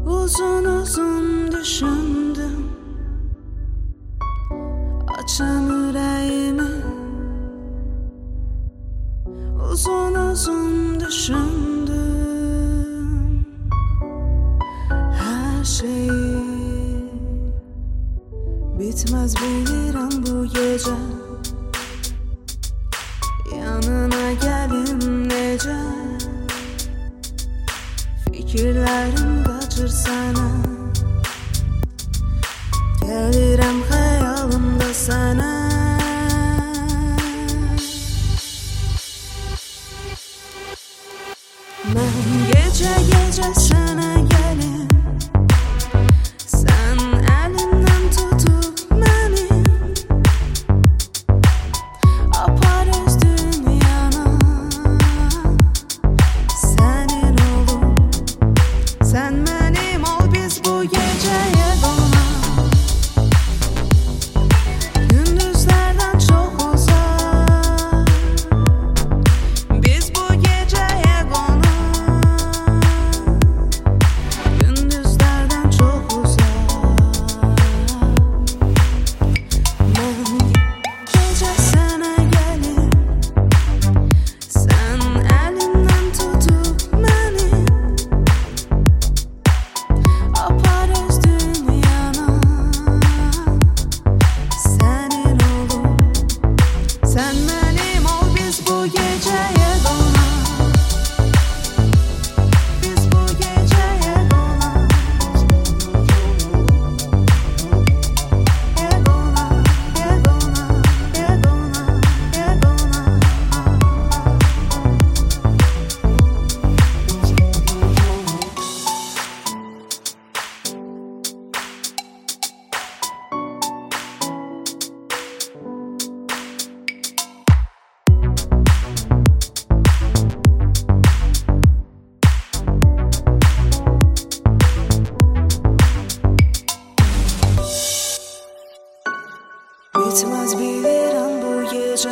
Uzun uzun düşündüm, açan yüreğimi. Uzun uzun düşündüm her şeyi. Bitmez bilirim bu gece, yanına gelim nece. Fikirlerim kaçır sana, gelirim hayalımda sana. Ben gece gece sana gelim, sen elimden tutup beni aparız dünyana. Senin olum, sen benim ol, biz bu geceye dolma. Gündüzlerden çok uzak, biz bu geceye konak. Gündüzlerden çok uzak. Ben gece sana gelim, sen elimden tutup beni aparız dünyana. Senin olum, sen benim ol, biz bu geceye donar. Biz bu geceye donar. Egona, egona, egona, egona. Bitmez bilirim bu gece,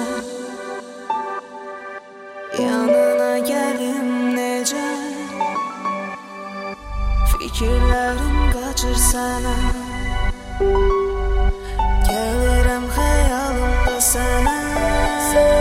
yanına gelim nece. Fikirlerim kaçır sana, gelirim hayalımda sana.